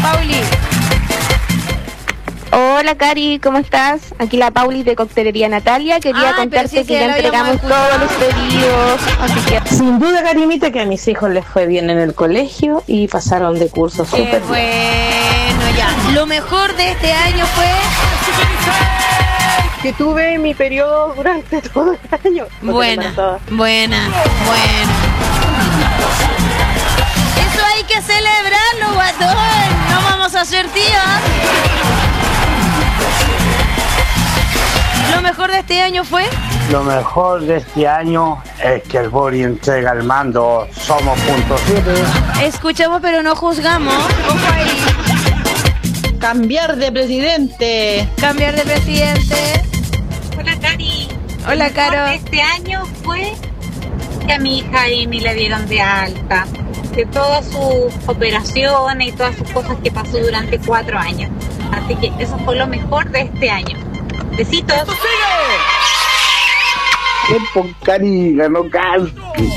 Pauli. Hola Cari, ¿cómo estás? Aquí la Pauli de Coctelería Natalia. Quería contarte que ya entregamos todos los pedidos. Así que sin duda, Carimita, que a mis hijos les fue bien en el colegio y pasaron de curso súper bueno, ya. Lo mejor de este año fue que tuve mi periodo durante todo el año. Buena. Eso hay que celebrarlo, guatón. No vamos a ser tías. ¿Lo mejor de este año fue? Lo mejor de este año es que el Bori entrega el mando Somos .7. Escuchamos pero no juzgamos. Ojo ahí. Cambiar de presidente. Cambiar de presidente. Hola Cari. Hola Caro. Lo mejor de este año fue que a mi hija Amy le dieron de alta. De todas sus operaciones y todas sus cosas que pasó durante 4 años. Así que eso fue lo mejor de este año. Besitos. Tiempo, Cari, ganó Cari.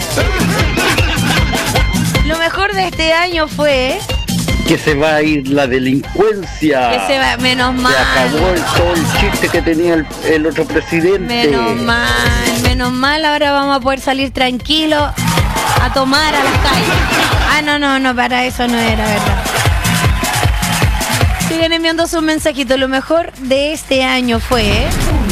Lo mejor de este año fue que se va a ir la delincuencia. Que se va, menos mal. Se acabó todo el chiste que tenía el otro presidente. Menos mal, ahora vamos a poder salir tranquilos a tomar a las calles. Ah, no, para eso no era, ¿verdad? Siguen enviando sus mensajitos. Lo mejor de este año fue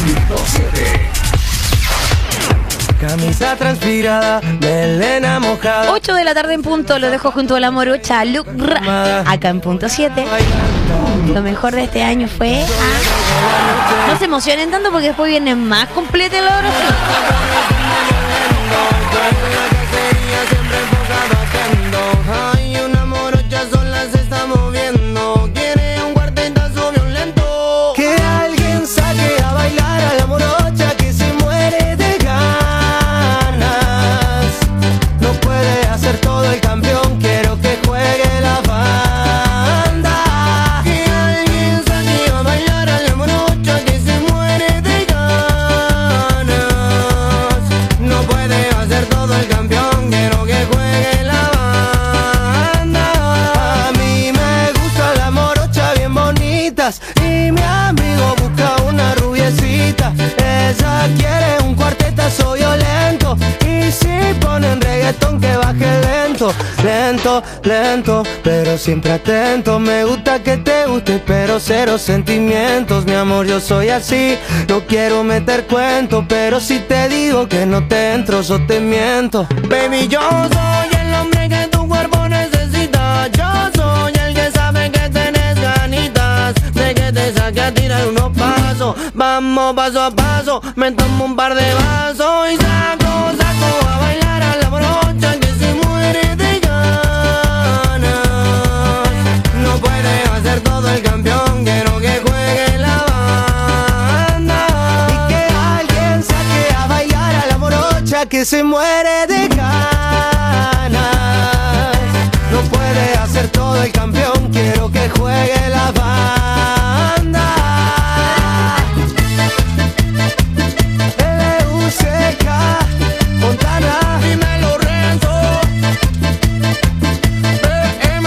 camisa transpirada, melena mojada. 8 de la tarde en punto, lo dejo junto a la morocha acá en punto 7. Lo mejor de este año fue no se emocionen tanto porque después viene más completa la oración. Ay, una morocha sola se está moviendo. Quiere un cuartetazo violento. Que alguien saque a bailar a la morocha que se muere de ganas. No puede hacer todo el campeón, quiero que juegue la banda. Que alguien saque a bailar a la morocha que se muere de ganas. No puede hacer todo el campeón, quiero que juegue la banda. A mí me gusta la morocha bien bonitas y mi amigo busca una rubiecita. Ella quiere un cuartetazo violento y si ponen reggaetón que baje lento, lento, lento, pero siempre atento. Me gusta que te guste, pero cero sentimientos. Mi amor, yo soy así, no quiero meter cuento, pero si te digo que no te entro, yo te miento. Baby, yo soy el hombre que tu cuerpo necesita. Yo soy el que sabe que tenés ganitas de que te saque a tirar unos pasos. Vamos paso a paso, me tomo un par de vasos y saco a bailar a la morocha que se muere de ganas. No puede hacer todo el campeón, quiero que juegue la banda. Y que alguien saque a bailar a la morocha que se muere de ganas. No puede hacer todo el campeón, quiero que juegue la banda. LUCK, Montana, dímelo Renzo, BM,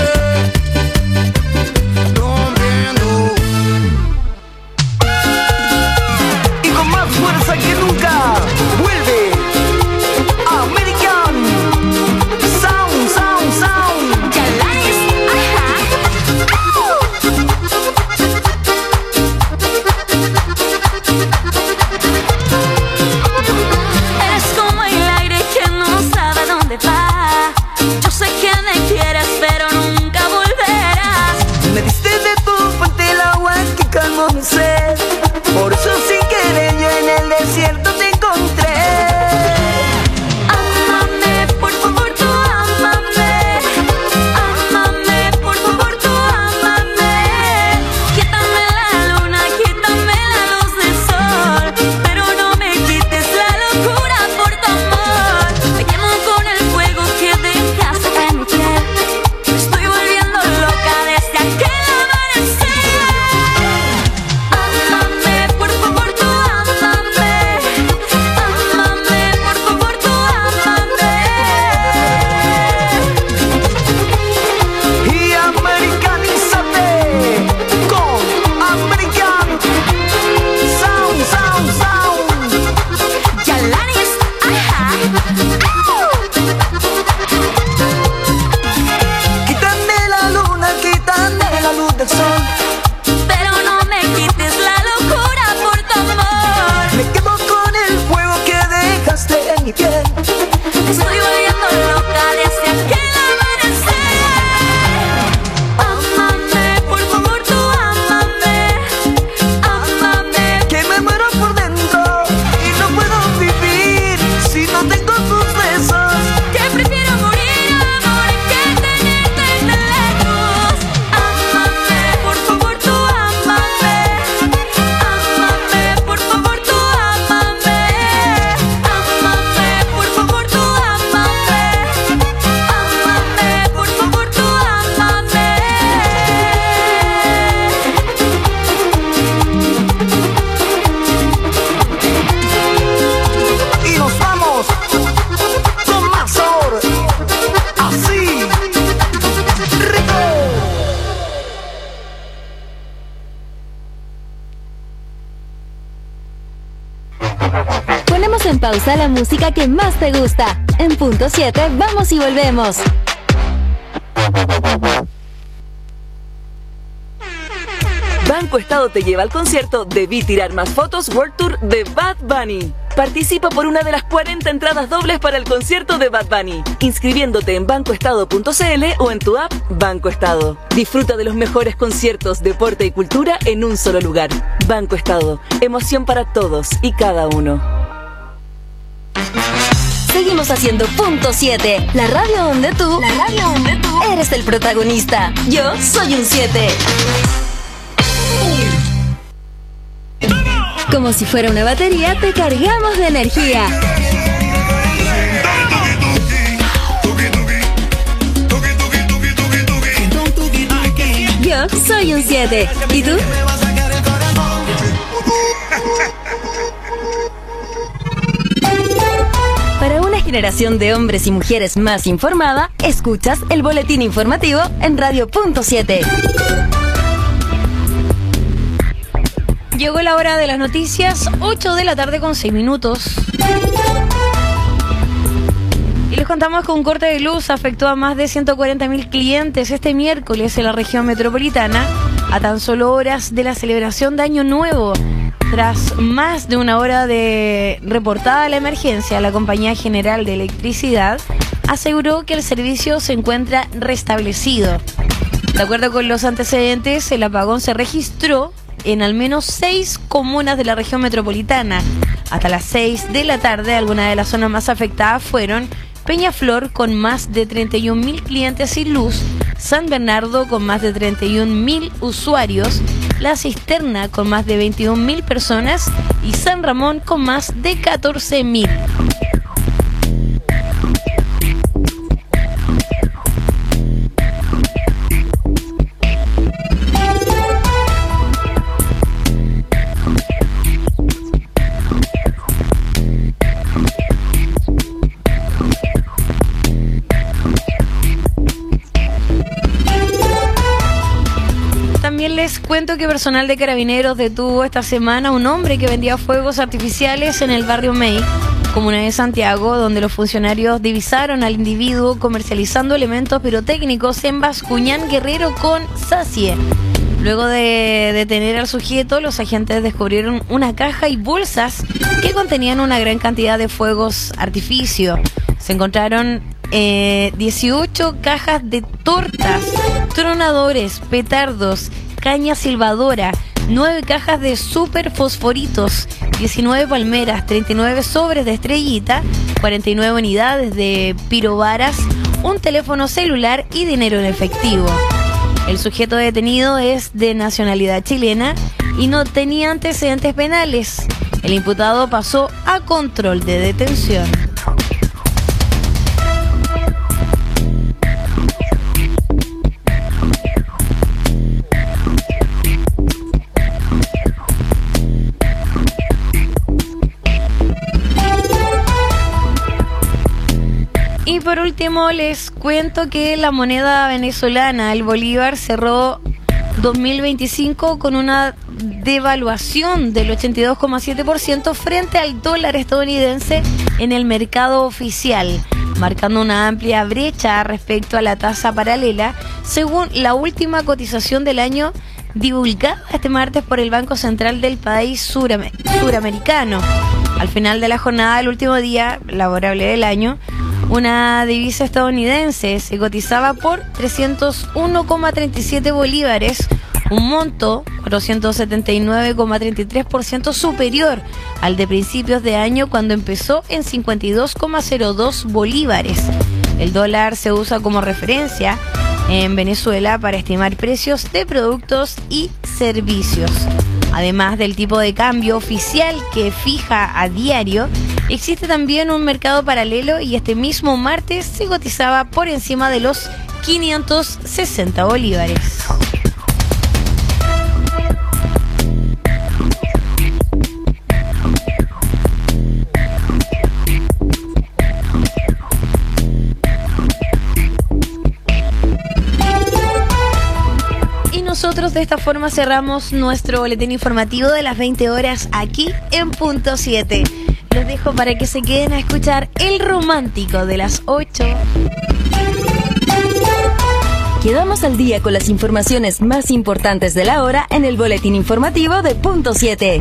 rompiendo. Y con más fuerza que nunca, vuelve American del sol. Pero no me quites la locura por tu amor. Me quedo con el fuego que dejaste en mi piel. Estoy volviendo loca desde aquel amanecer. Ámame, por favor, tú ámame. Ámame, que me muero por dentro y no puedo vivir si no tengo tus besos. que prefiero morir, amor, que tenerte tan lejos. Ámame, por favor, tú ámame. Ámame, por favor, tú ámame. Ámame, por favor, tú ámame. Ámame, por favor, tú ámame. Y nos vamos con más sabor, así, rico. Ponemos en pausa la música que más te gusta. En punto 7, vamos y volvemos. Banco Estado te lleva al concierto Debí Tirar Más Fotos World Tour de Bad Bunny. Participa por una de las 40 entradas dobles para el concierto de Bad Bunny, inscribiéndote en bancoestado.cl o en tu app Banco Estado. Disfruta de los mejores conciertos, deporte y cultura en un solo lugar. Banco Estado, emoción para todos y cada uno. Seguimos haciendo punto 7, la radio donde tú eres el protagonista. Yo soy un 7. Como si fuera una batería, te cargamos de energía. Yo soy un 7. ¿Y tú? Para una generación de hombres y mujeres más informada, escuchas el boletín informativo en Radio Punto 7. Llegó la hora de las noticias, 8 de la tarde con 6 minutos. Y les contamos que un corte de luz afectó a más de 140.000 clientes este miércoles en la región metropolitana, a tan solo horas de la celebración de Año Nuevo. Tras más de una hora de reportada la emergencia, la Compañía General de Electricidad aseguró que el servicio se encuentra restablecido. De acuerdo con los antecedentes, el apagón se registró en al menos 6 comunas de la región metropolitana. Hasta las 6 de la tarde, algunas de las zonas más afectadas fueron Peñaflor, con más de 31.000 clientes sin luz, San Bernardo, con más de 31.000 usuarios, La Cisterna, con más de 21.000 personas, y San Ramón, con más de 14.000. Les cuento que personal de Carabineros detuvo esta semana a un hombre que vendía fuegos artificiales en el barrio May, comuna de Santiago, donde los funcionarios divisaron al individuo comercializando elementos pirotécnicos en Bascuñán Guerrero con Sacie. Luego de detener al sujeto, los agentes descubrieron una caja y bolsas que contenían una gran cantidad de fuegos artificio. Se encontraron 18 cajas de tortas, tronadores, petardos, caña silbadora, 9 cajas de super fosforitos, 19 palmeras, 39 sobres de estrellita, 49 unidades de pirovaras, un teléfono celular y dinero en efectivo. El sujeto detenido es de nacionalidad chilena y no tenía antecedentes penales. El imputado pasó a control de detención. Y por último les cuento que la moneda venezolana, el bolívar, cerró 2025 con una devaluación del 82,7% frente al dólar estadounidense en el mercado oficial. marcando una amplia brecha respecto a la tasa paralela, según la última cotización del año divulgada este martes por el Banco Central del país suramericano. Al final de la jornada, el último día laborable del año, una divisa estadounidense se cotizaba por 301,37 bolívares, un monto 479,33% superior al de principios de año, cuando empezó en 52,02 bolívares. El dólar se usa como referencia en Venezuela para estimar precios de productos y servicios. Además del tipo de cambio oficial que fija a diario, existe también un mercado paralelo y este mismo martes se cotizaba por encima de los 560 bolívares. Nosotros de esta forma cerramos nuestro boletín informativo de las 20 horas aquí en Punto 7. Los dejo para que se queden a escuchar El Romántico de las 8. Quedamos al día con las informaciones más importantes de la hora en el boletín informativo de Punto 7.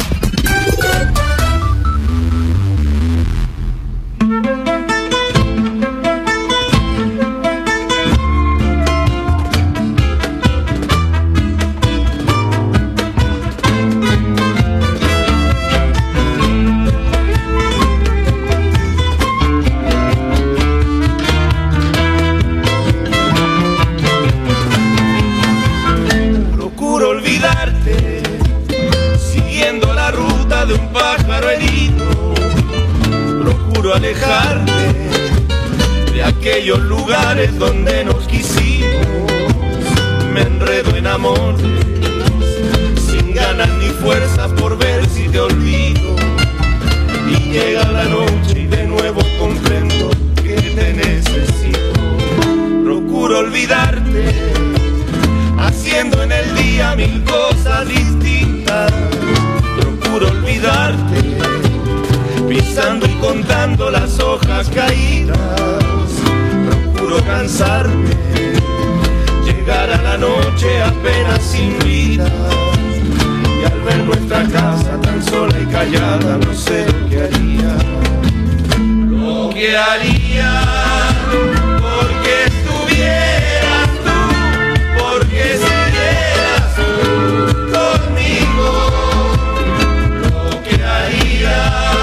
Alejarte de aquellos lugares donde nos quisimos. Me enredo en amores sin ganas ni fuerzas por ver si te olvido. Y llega la noche y de nuevo comprendo que te necesito. Procuro olvidarte haciendo en el día mil cosas distintas. Procuro olvidarte pisando y contando las hojas caídas. Procuro cansarme, llegar a la noche apenas sin vida. Y al ver nuestra casa tan sola y callada, no sé lo que haría. Lo que haría porque estuvieras tú, porque siguieras tú conmigo. Lo que haría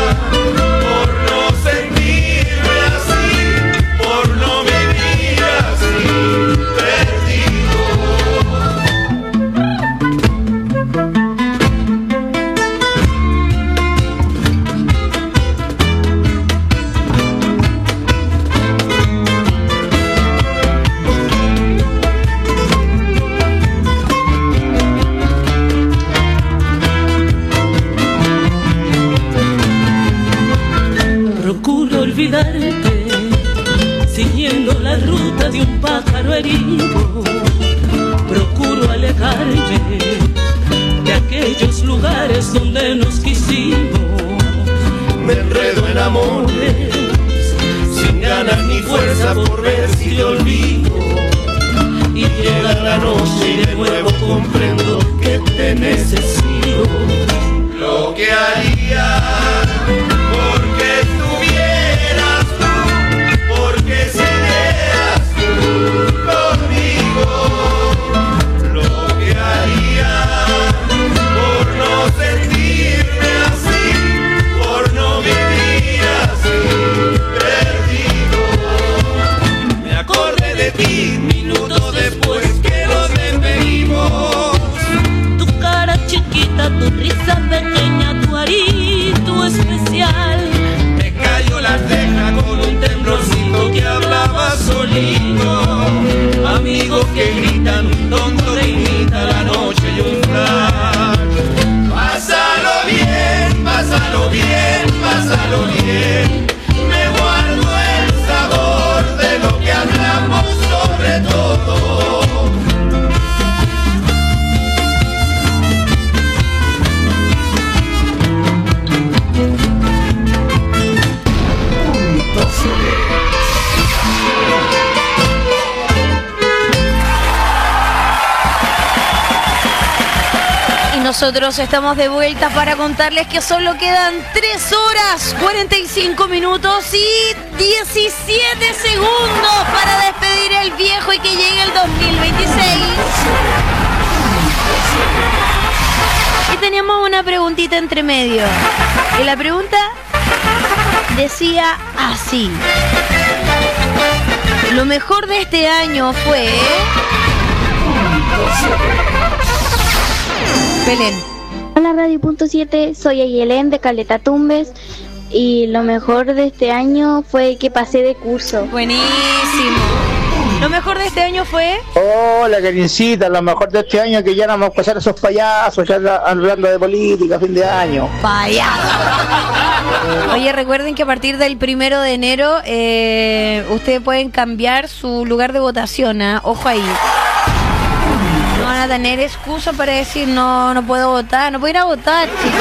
siguiendo la ruta de un pájaro herido. Procuro alejarme de aquellos lugares donde nos quisimos. Me enredo en amores sin ganas ni fuerza por ver si te olvido. Y llega la noche y de nuevo comprendo que te necesito. Lo que haría porque estuvieras tú, porque siguieras tú conmigo. Lo que haría por no sentirme así, por no vivir así, perdido. Me acordé de ti minutos después que nos despedimos. Tu cara chiquita, tu risa pequeña, tu herida. Nosotros estamos de vuelta para contarles que solo quedan 3 horas, 45 minutos y 17 segundos para despedir el viejo y que llegue el 2026. Y teníamos una preguntita entre medio. Y la pregunta decía así: lo mejor de este año fue... Belén. Hola Radio.7, soy Ayelén de Caleta Tumbes y lo mejor de este año fue que pasé de curso. Buenísimo. Lo mejor de este año fue... Hola, Karincita, lo mejor de este año que ya no vamos a pasar esos payasos, ya hablando de política, fin de año. Payaso. Oye, recuerden que a partir del 1 de enero ustedes pueden cambiar su lugar de votación, ¿eh? Ojo ahí. No van a tener excusa para decir no puedo votar, no puedo ir a votar, chicos.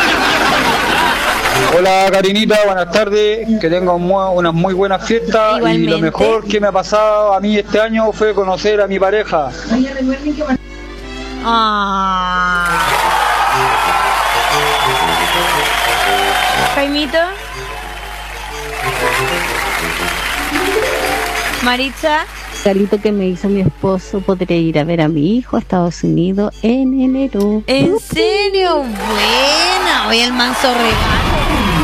Hola Karinita, buenas tardes, que tengan unas muy buenas fiestas. Igualmente. Y lo mejor que me ha pasado a mí este año fue conocer a mi pareja. Oye, recuerden que... Jaimito. Maritza. Regalito que me hizo mi esposo, podré ir a ver a mi hijo a Estados Unidos en enero. ¿En serio? Buena. Oye, el manso regalo.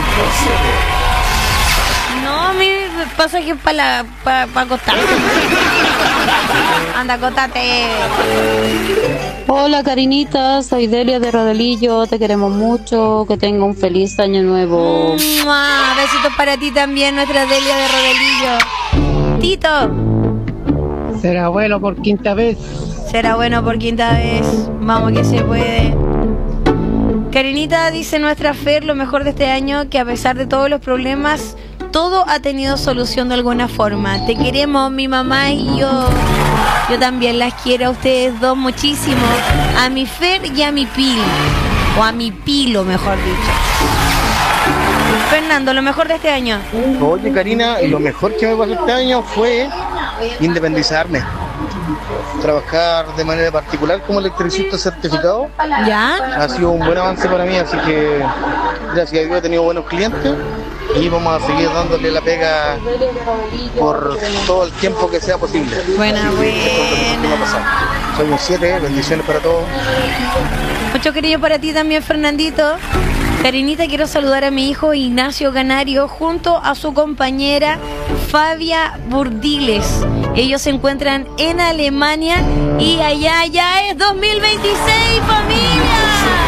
No, a mí me pasa que es para acostarme. Anda, acostate. Hola Karinita, soy Delia de Rodelillo, te queremos mucho, que tenga un feliz año nuevo. Besitos para ti también, nuestra Delia de Rodelillo. Tito. Será bueno por quinta vez. Será bueno por quinta vez. Vamos que se puede. Karinita, dice nuestra Fer, lo mejor de este año, que a pesar de todos los problemas, todo ha tenido solución de alguna forma. Te queremos, mi mamá y yo. Yo también las quiero a ustedes dos muchísimo. A mi Fer y a mi Pil. O a mi Pilo, mejor dicho. Fernando, lo mejor de este año. Oye, Karina, lo mejor que me pasó este año fue independizarme. Trabajar de manera particular como electricista certificado. ¿Ya? Ha sido un buen avance para mí, así que gracias a Dios he tenido buenos clientes y vamos a seguir dándole la pega por todo el tiempo que sea posible. Buena. Soy un 7, bendiciones para todos. Mucho cariño para ti también, Fernandito. Karinita, quiero saludar a mi hijo Ignacio Canario junto a su compañera Fabia Burdiles. Ellos se encuentran en Alemania y allá ya es 2026, familia.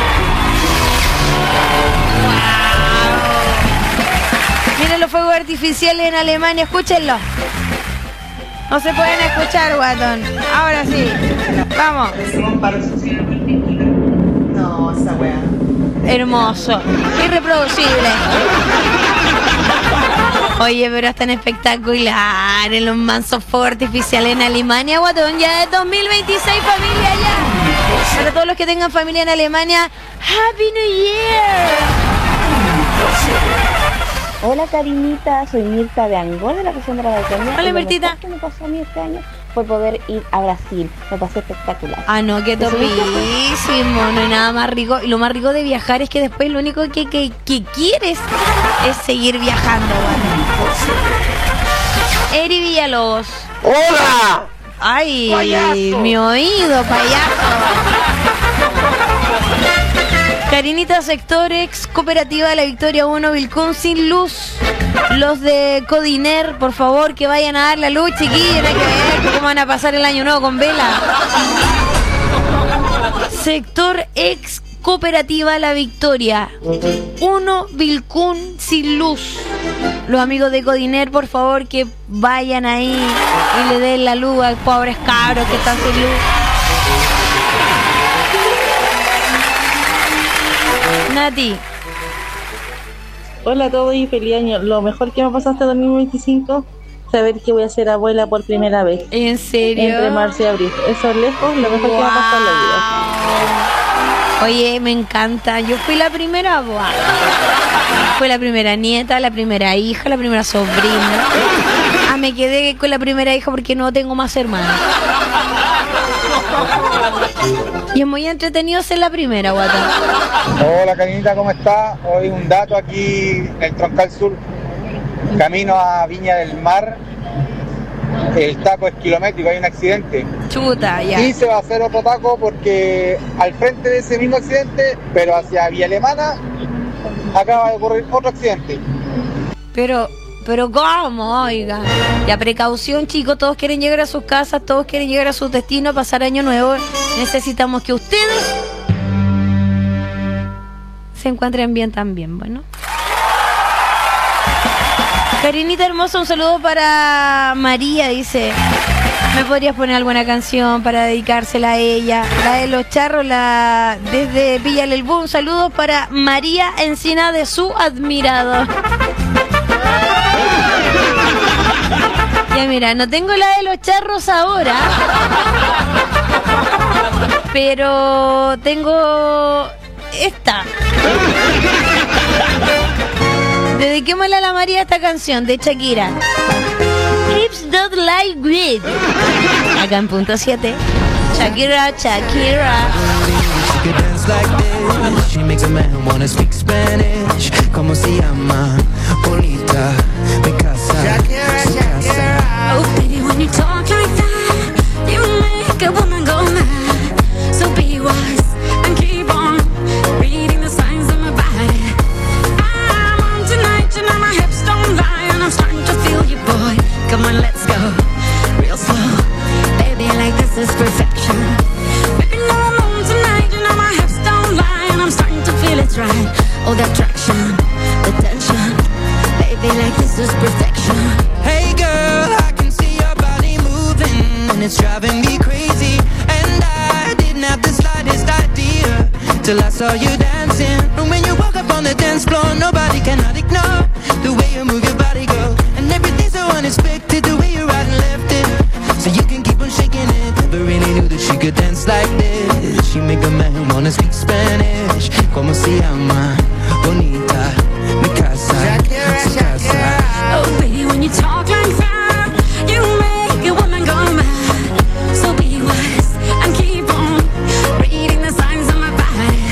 ¡Wow! Miren los fuegos artificiales en Alemania, escúchenlo. No se pueden escuchar, guatón. Ahora sí, vamos. No, esa weá. Hermoso, irreproducible. Oye, pero están espectaculares los mansos fuegos artificiales en Alemania, guatón. Ya es 2026, familia, ya. Para todos los que tengan familia en Alemania, Happy New Year. Hola Karinita, soy Mirta de Angol, de la región de la Valcarnia. Hola Mirtita. Lo que me pasó a mí este año fue poder ir a Brasil, me pasé espectacular. Ah, no, qué topísimo, no hay nada más rico. Y lo más rico de viajar es que después lo único que quieres es seguir viajando, ¿vale? Eri Villalobos. ¡Hola! ¡Ay, payaso! Mi oído, payaso! Karinita, sector ex cooperativa La Victoria 1, Vilcún sin luz. Los de Codiner, por favor, que vayan a dar la luz, chiquillos. Hay que ver cómo van a pasar el año nuevo con vela. Sector ex cooperativa La Victoria 1, Vilcún sin luz. Los amigos de Codiner, por favor, que vayan ahí y le den la luz a pobres cabros que están sin luz. Nati. Hola a todos y feliz año. Lo mejor que me pasó hasta 2025, saber que voy a ser abuela por primera vez. ¿En serio? Entre marzo y abril. Eso es lejos, lo mejor que me ha pasado en la vida. Oye, me encanta. Yo fui la primera abuela. Fui la primera nieta, la primera hija, la primera sobrina. Me quedé con la primera hija porque no tengo más hermanos. Y es muy entretenido ser la primera, guata. Hola, Carinita, ¿cómo está? Hoy un dato aquí en el Troncal Sur, camino a Viña del Mar. El taco es kilométrico, hay un accidente. Chuta, ya. Y se va a hacer otro taco porque al frente de ese mismo accidente, pero hacia Vía Alemana, acaba de ocurrir otro accidente. Pero ¿cómo? Oiga. Ya, precaución, chicos, todos quieren llegar a sus casas, todos quieren llegar a sus destinos, pasar año nuevo. Necesitamos que ustedes se encuentren bien también, bueno. Karinita hermosa, un saludo para María, dice. ¿Me podrías poner alguna canción para dedicársela a ella? La de los charros, desde Villa del Boom. Saludos para María Encina de su admirador. Ya mira, no tengo la de los charros ahora, pero tengo esta. Dediquémosle a la María esta canción de Shakira. Hips don't like weed. Acá en punto 7. Shakira. She could dance like this. She makes a man wanna speak Spanish. Como se llama? Bonita, mi casa. Oh, baby, when you talk like that, you make a woman go mad. So be wise and keep on reading the signs of my body. I'm on tonight, you know my hips don't lie, and I'm starting to feel you, boy. Come on, let's go real slow. Baby, like this is perfection. Baby, no, I'm on tonight, you know my hips don't lie, and I'm starting to feel it's right. Oh, the attraction, the tension. Baby, like this is perfection. Hey girl, I can see your body moving, and it's driving me crazy. And I didn't have the slightest idea till I saw you dancing. And when you walk up on the dance floor, nobody cannot ignore the way you move your body, girl. And everything's so unexpected, the way you right and left it, so you can keep on shaking it. Never really knew that she could dance like this. She make a man wanna speak Spanish. Como se llama? Bonita, mi casa, su casa. Oh, baby, when you talk like that, you make a woman go mad. So be wise and keep on reading the signs of my body.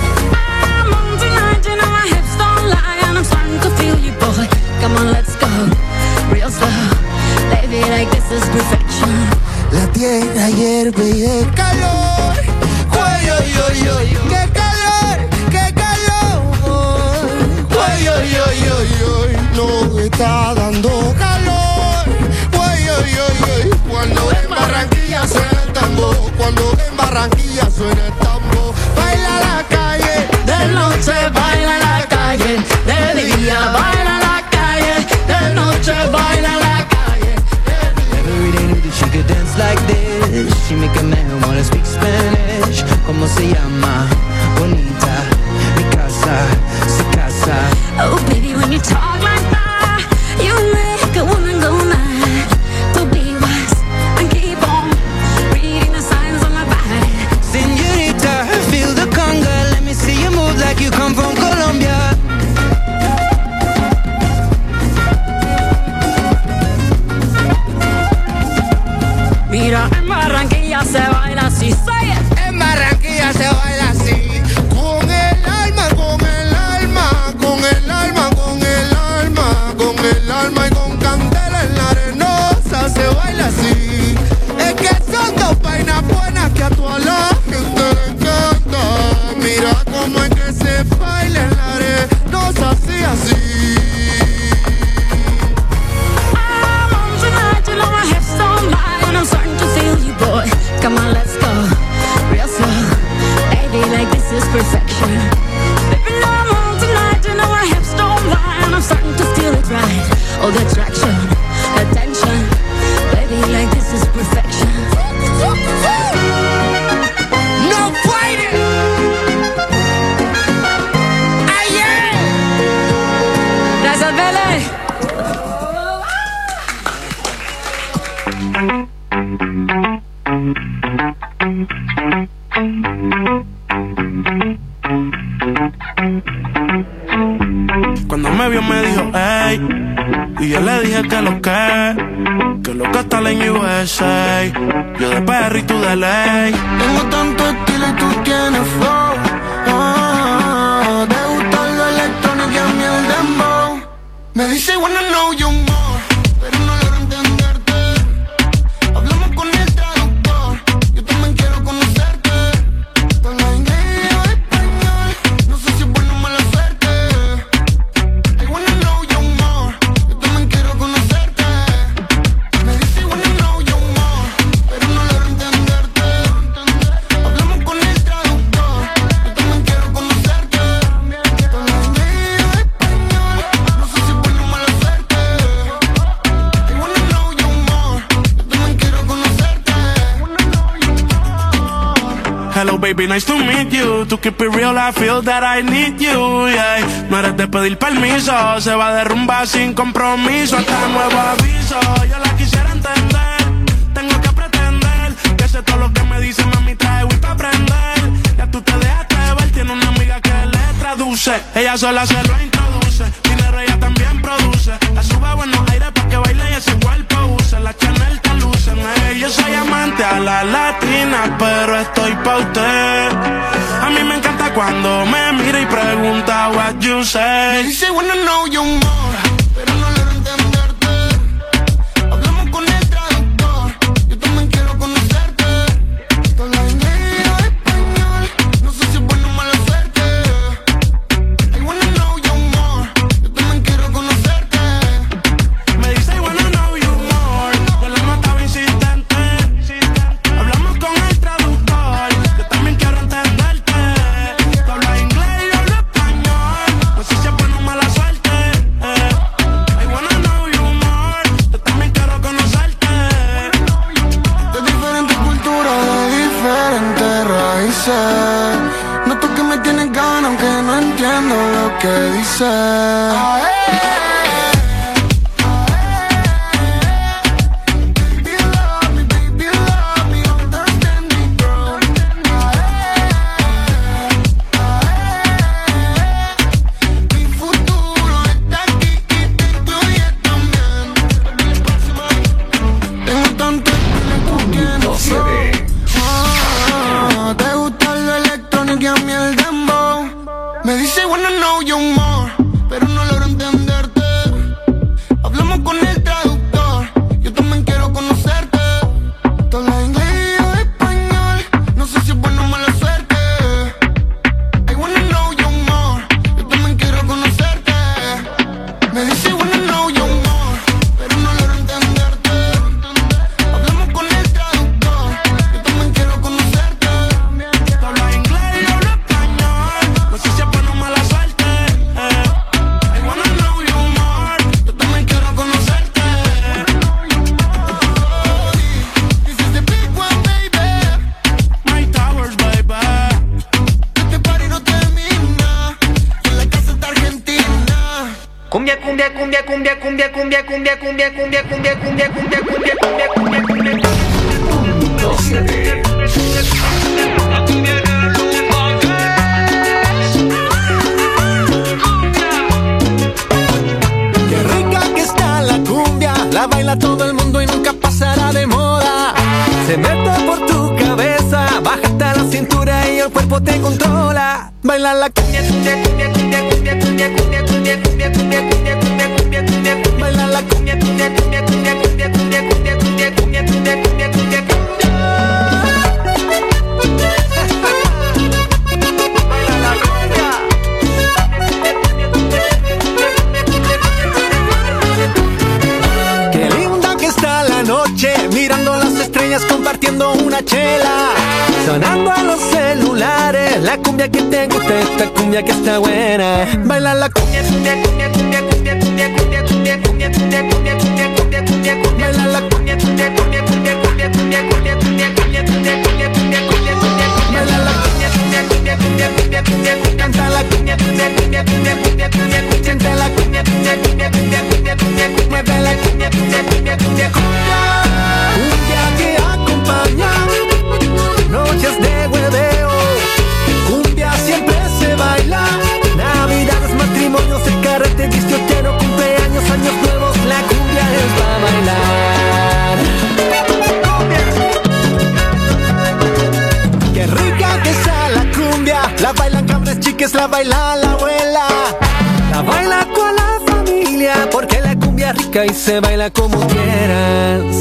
I'm on tonight, you know my hips don't lie, and I'm starting to feel you, boy. Come on, let's go real slow. Baby, like this is perfection. La tierra hierve y el calor. Ay, ay, ay, ay, qué calor, qué calor. Ay, ay, ay, ay, ay, no está dando calor. Ay, ay, ay, ay, cuando en Barranquilla suena el tambor, cuando en Barranquilla suena el tambor. Baila la calle, de noche baila la calle, de día baila la calle, de noche baila la calle. Never really knew that she could dance like this. She make a man wanna speak Spanish. Como se llama? Bonita, mi casa, su casa. Oh, baby, when you talk like that, you make a woman go mad. So be wise and keep on reading the signs on my body. Señorita, feel the conga. Let me see you move like you come from Colombia. Mira, en Barranquilla se baila así, say it. En Barranquilla se baila así. Con el alma, con el alma, con el alma, con el alma, con el alma y con candela en la arenosa se baila así. Es que son dos vainas buenas que a toda la gente le encanta. Mira cómo es que se baila en la arenosa así, así. I'm on tonight, you know my hips don't lie, and I'm starting to feel you, boy. Come on, let's go real slow. Baby, like this is perfection. Baby, no, I'm on tonight, you know my hips don't lie, and I'm starting to feel it right. Oh, the attraction, the tension. Baby, like this is perfection. No fighting. Ayer. Gracias, Bele. Cuando me vio me dijo, ey, y yo le dije que lo que está en USA. Yo de perro y tú de ley. Tengo tanto estilo y tú baby, nice to meet you. To keep it real, I feel that I need you, yeah. No eres de pedir permiso, se va de rumba sin compromiso. Hasta nuevo aviso, yo la quisiera entender. Tengo que pretender que sé todo lo que me dice, mami, trae Wii pa' aprender. Ya tú te dejaste ver, tiene una amiga que le traduce. Ella sola se lo introduce, dinero ella también produce. La sube a buenos aires pa' que baile y ese cuerpo use. La Chanel te luce, yo soy amante a la latina, pero estoy pa' usted. A mí me encanta cuando me mira y pregunta what you say. Me dice wanna know you more, pero no logro entenderte. Hablamos con el traductor, yo también quiero conocerte. Tú hablas inglés o español, no sé si es buena o mala suerte. I wanna know you more, yo también quiero conocerte. Me dice I wanna know you more, yo la notaba insistente. Hablamos con el traductor, yo también quiero entenderte. Tú hablas inglés y yo hablo español, no sé si es buena o mala suerte. I wanna know you more, yo también quiero conocerte. De diferentes culturas, de diferentes raíces. Noto que me tienes ganas aunque no entiendo lo que dices. Te gusta lo electrónico y a mí el dembow. Me dice wanna know you more, pero no logro entenderte. Hablamos con el traductor, yo también quiero conocerte. Tú hablas inglés o español, no sé si es buena o mala suerte. I wanna know you more, yo también quiero conocerte. Me dice wanna know you more, pero no logro entenderte. Hablamos con el traductor, yo también quiero conocerte. Tú hablas inglés y yo hablo español, no sé si es buena o mala suerte. I wanna know you more, Yo también quiero conocerte. This is the big one, baby. My Towers, baby. Este party no termina, y en la casa está Argentina. Cumbia, cumbia, cumbia, cumbia, cumbia, cumbia, cumbia, cumbia, cumbia, cumbia, cumbia, cumbia, cumbia, cumbia, cumbia, cumbia. Qué rica que está la cumbia, la baila todo el mundo y nunca pasará de moda. Se mete por tu cabeza, bájate a la cintura y el cuerpo te controla. Baila la cumbia, cumbia, cumbia, cumbia, cumbia, cumbia, cumbia, cumbia, cumbia, cumbia, cumbia, cumbia, cumbia, cumbia. Baila la cumbia, cumbia, cumbia, cumbia, cumbia, cumbia, cumbia, cumbia, cumbia, cumbia, cumbia, cumbia, cumbia. Baila la cumbia. Qué linda que está la noche, mirando las estrellas, compartiendo una chela, sonando a los celulares, la cumbia que te gusta, esta cumbia que está buena. Baila la cumbia, cumbia, cumbia, cumbia, cumbia, cumbia, cumbia, cumbia, cumbia, cumbia, cumbia, cumbia, cumbia, cumbia, cumbia. Baila la cumbia, cumbia, cumbia, cumbia, cumbia, cumbia, cumbia, cumbia, cumbia, cumbia, cumbia, cumbia, cumbia, cumbia. Baila la cumbia, cumbia, cumbia, cumbia, cumbia, cumbia, cumbia. Canta la cumbia, cumbia, cumbia, cumbia, cumbia, cumbia, cumbia. Siente la cumbia, cumbia, cumbia, cumbia, cumbia, cumbia, cumbia. Mueve la cumbia, cumbia, cumbia, cumbia, cumbia. Cumbia que acompaña noches de hueveo. Cumbia siempre se baila, navidades, matrimonios, el carrete, discoteco, cumpleaños, años nuevos. La cumbia es para bailar. Qué rica que está la cumbia, la bailan cabres chiques, la baila la abuela, la baila con la familia, porque la cumbia es rica y se baila como quieras.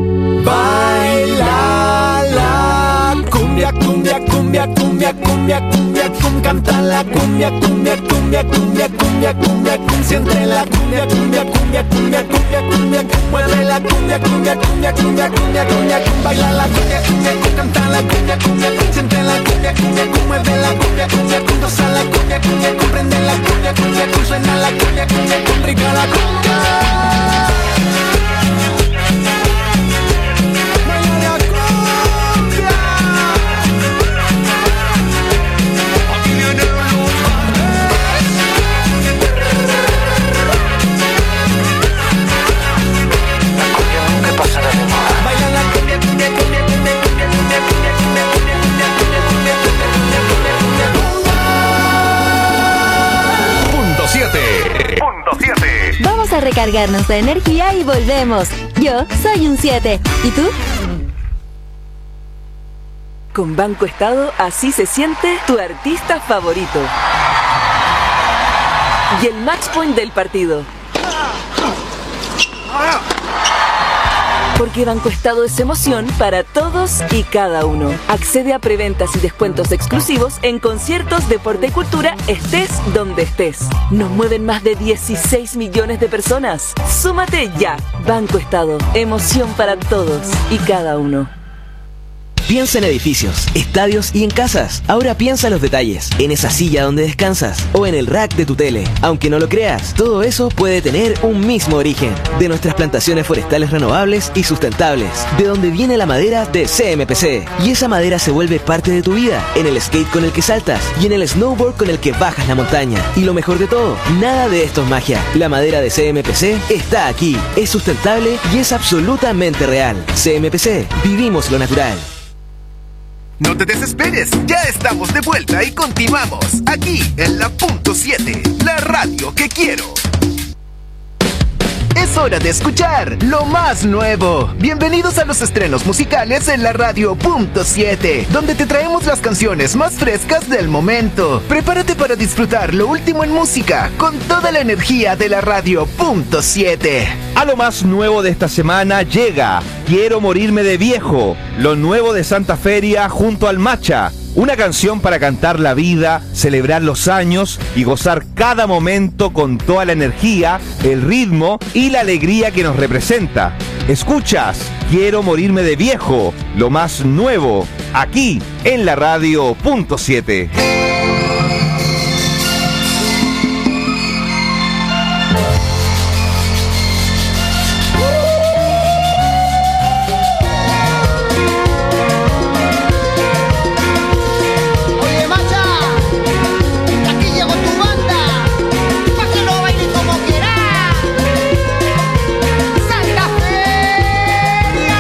Baila la cumbia, cumbia, cumbia, cumbia, cumbia, cumbia, cumbia, canta la cumbia, cumbia, cumbia, cumbia, cumbia, cumbia, cumbia, siente la cumbia, cumbia, cumbia, cumbia, cumbia, cumbia, mueve la cumbia, cumbia, cumbia, cumbia, cumbia, cumbia, baila la cumbia, cumbia, canta la cumbia, cumbia, siente la cumbia, cumbia, mueve la cumbia, cumbia, goza la cumbia, cumbia, comprende la cumbia, cumbia, suena la cumbia, cumbia, rica la cumbia. Baila la cumbia. recargarnos la energía y volvemos. Yo soy un 7. ¿Y tú? Con Banco Estado, así se siente tu artista favorito. Y el match point del partido. Porque Banco Estado es emoción para todos y cada uno. Accede a preventas y descuentos exclusivos en conciertos, deporte y cultura, estés donde estés. Nos mueven más de 16 millones de personas. Súmate ya. Banco Estado, emoción para todos y cada uno. Piensa en edificios, estadios y en casas. Ahora piensa en los detalles, en esa silla donde descansas o en el rack de tu tele. Aunque no lo creas, todo eso puede tener un mismo origen. De nuestras plantaciones forestales renovables y sustentables. De donde viene la madera de CMPC. Y esa madera se vuelve parte de tu vida. En el skate con el que saltas y en el snowboard con el que bajas la montaña. Y lo mejor de todo, nada de esto es magia. La madera de CMPC está aquí. Es sustentable y es absolutamente real. CMPC, vivimos lo natural. No te desesperes, ya estamos de vuelta y continuamos aquí en la Punto 7, la radio que quiero. Es hora de escuchar lo más nuevo. Bienvenidos a los estrenos musicales en la radio Punto 7, donde te traemos las canciones más frescas del momento. Prepárate para disfrutar lo último en música con toda la energía de la radio Punto 7. A lo más nuevo de esta semana llega Quiero morirme de viejo, lo nuevo de Santa Feria junto al Macha. Una canción para cantar la vida, celebrar los años y gozar cada momento con toda la energía, el ritmo y la alegría que nos representa. Escuchas Quiero morirme de viejo, lo más nuevo, aquí en la radio Punto 7.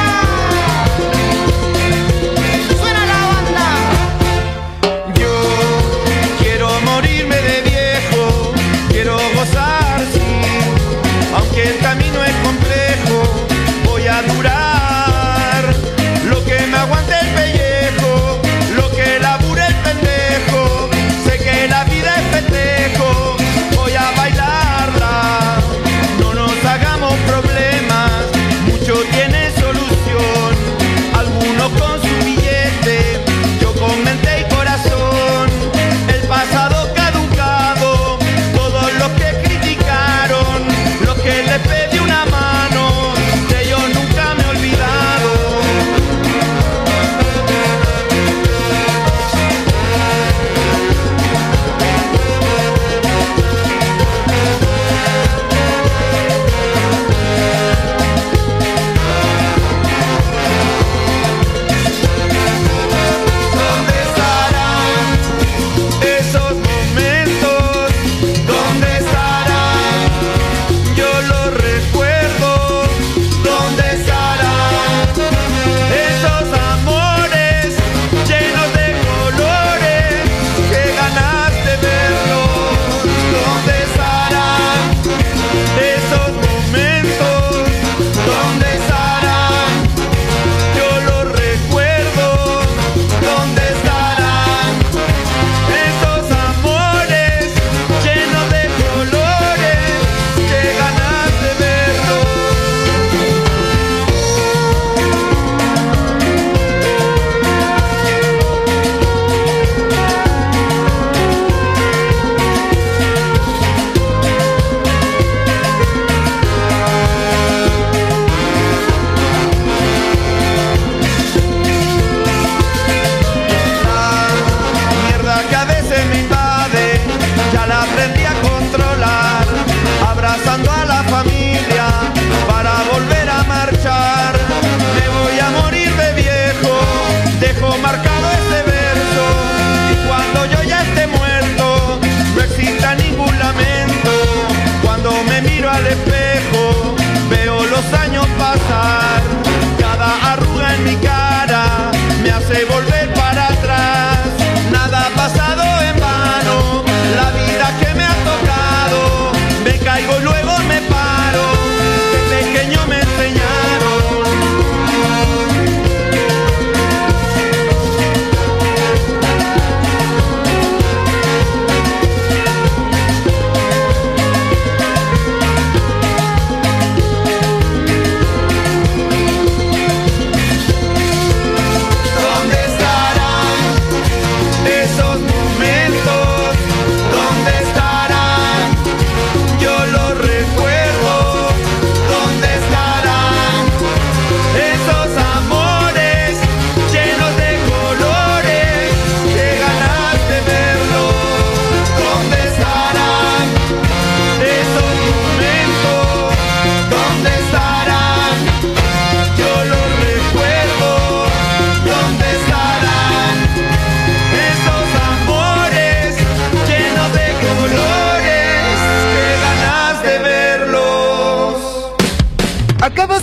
Yo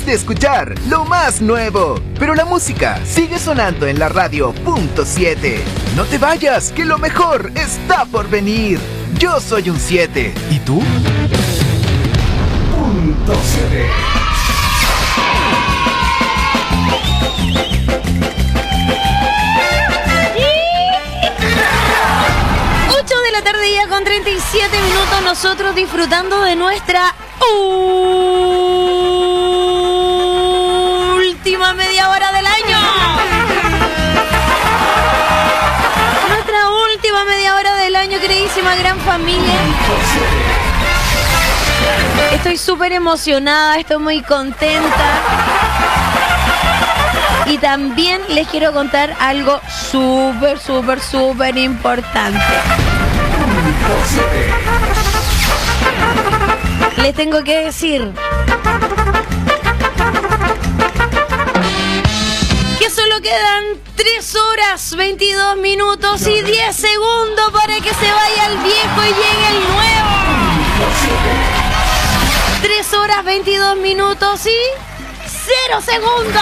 de escuchar lo más nuevo. Pero la música sigue sonando en la radio .7. No te vayas, que lo mejor está por venir. Yo soy un 7. ¿Y tú? .7. 37 minutos, nosotros disfrutando de nuestra última media hora del año. Nuestra última media hora del año, queridísima gran familia. Estoy súper emocionada, estoy muy contenta. Y también les quiero contar algo súper importante. Les tengo que decir que solo quedan 3 horas, 22 minutos y 10 segundos para que se vaya el viejo y llegue el nuevo. 3 horas, 22 minutos y 0 segundos.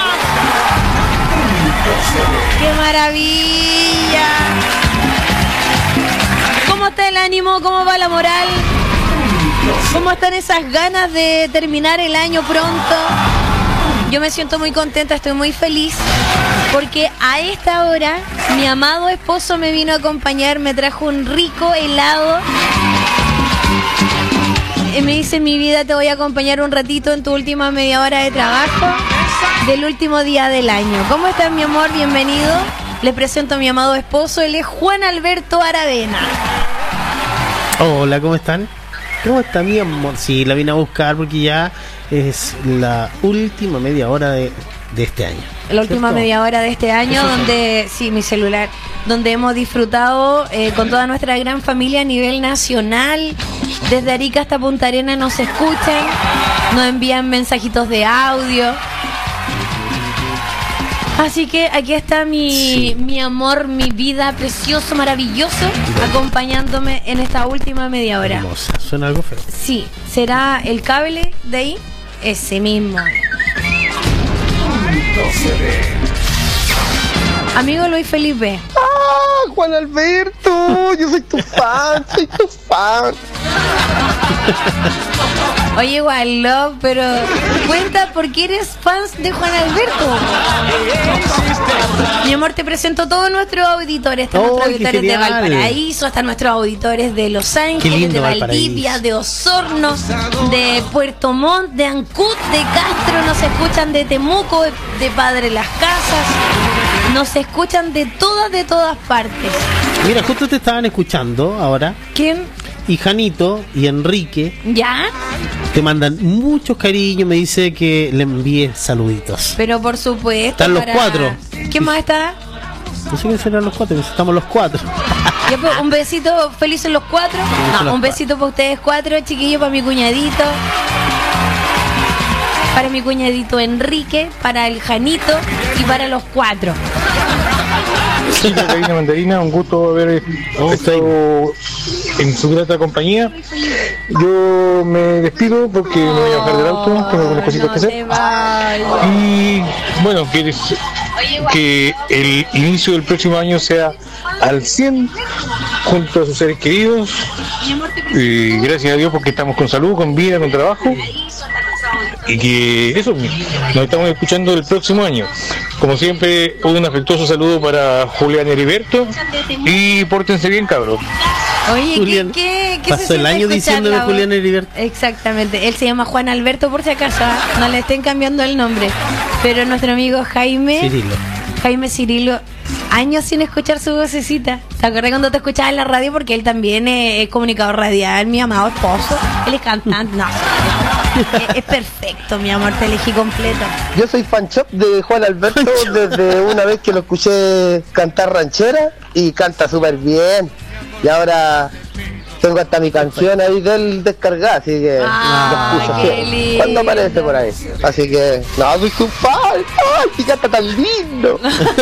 ¡Qué maravilla! ¿Cómo está el ánimo? ¿Cómo va la moral? ¿Cómo están esas ganas de terminar el año pronto? Yo me siento muy contenta, estoy muy feliz, porque a esta hora mi amado esposo me vino a acompañar, me trajo un rico helado. Y me dice: mi vida, te voy a acompañar un ratito en tu última media hora de trabajo del último día del año. ¿Cómo estás, mi amor? Bienvenido. Les presento a mi amado esposo, él es Juan Alberto Aravena. Hola, ¿cómo están? ¿Cómo está mi amor? Sí, la vine a buscar porque ya es la última media hora de este año. La última media hora de este año, donde, sí, mi celular, donde hemos disfrutado con toda nuestra gran familia a nivel nacional. Desde Arica hasta Punta Arenas nos escuchan, nos envían mensajitos de audio. Así que aquí está mi amor, mi vida, precioso, maravilloso, acompañándome en esta última media hora. Hermosa. ¿Suena algo feo? Sí, ¿será el cable de ahí? Ese mismo. Amigo Luis Felipe. ¡Ah, Juan Alberto! Yo soy tu fan, Oye, igual, Love, pero cuenta por qué eres fan de Juan Alberto. Mi amor, te presento a todos nuestros auditores. Están nuestros auditores de Valparaíso, están nuestros auditores de Los Ángeles, de Valdivia, de Osorno, de Puerto Montt, de Ancud, de Castro. Nos escuchan de Temuco, de Padre Las Casas. Nos escuchan de todas partes. Mira, justo te estaban escuchando ahora. ¿Quién? Y Janito y Enrique. ¿Ya? Te mandan muchos cariños, me dice que le envíe saluditos. Pero por supuesto. Están los 4. ¿Quién más está? No sé quién serán los 4, estamos los 4. Ya, pues, un besito feliz en los 4. No, un besito para ustedes 4, chiquillos, para mi cuñadito. Para mi cuñadito Enrique, para el Janito y para los 4. Sí, Karina Mandarina, un gusto haber estado en su grata compañía. Yo me despido porque me voy a bajar del auto, tengo algunas cositas que hacer. Y bueno, que el inicio del próximo año sea al 100 junto a sus seres queridos. Y gracias a Dios porque estamos con salud, con vida, con trabajo. Y que eso, nos estamos escuchando el próximo año. Como siempre, un afectuoso saludo para Julián Heriberto y pórtense bien, cabros. Oye, Julián, ¿qué pasó el año diciéndome Julián Heriberto? Exactamente, él se llama Juan Alberto por si acaso, no le estén cambiando el nombre. Pero nuestro amigo Jaime Cirilo, años sin escuchar su vocecita. ¿Te acuerdas cuando te escuchaba en la radio? Porque él también es comunicador radial, mi amado esposo. Él es cantante, no. Es perfecto, mi amor, te elegí completo. Yo soy fan shop de Juan Alberto desde una vez que lo escuché cantar ranchera y canta súper bien. Y ahora tengo hasta mi canción ahí del descargada, así que lo escucho siempre cuando aparece por ahí. Así que, no, soy su fan. ¡Ay, que canta tan lindo!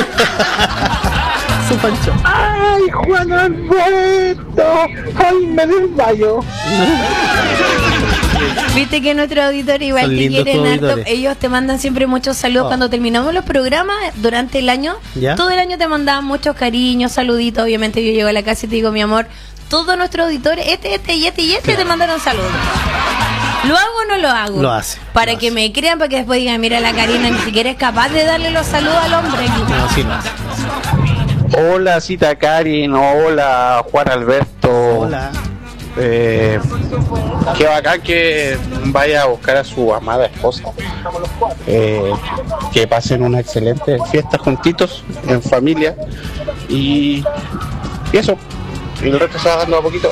Su fan shop. ¡Ay, Juan Alberto! ¡Ay, me desmayo! Viste que nuestros auditores igual Son te lindos quieren tus harto. auditores. Ellos te mandan siempre muchos saludos. Oh. Cuando terminamos los programas durante el año, ¿Ya? todo el año te mandaban muchos cariños, saluditos. Obviamente yo llego a la casa y te digo, mi amor, todos nuestros auditores, este te mandaron saludos. ¿Lo hago o no lo hago? Lo hace. Para que me crean, para que después digan, mira, la Karina ni siquiera es capaz de darle los saludos al hombre. No, sí lo hace. Hola, Cita Karin. Hola, Juan Alberto. Hola. Qué bacán que vaya a buscar a su amada esposa. Que pasen una excelente fiesta juntitos, en familia. Y eso. Y el resto se va dando a poquito.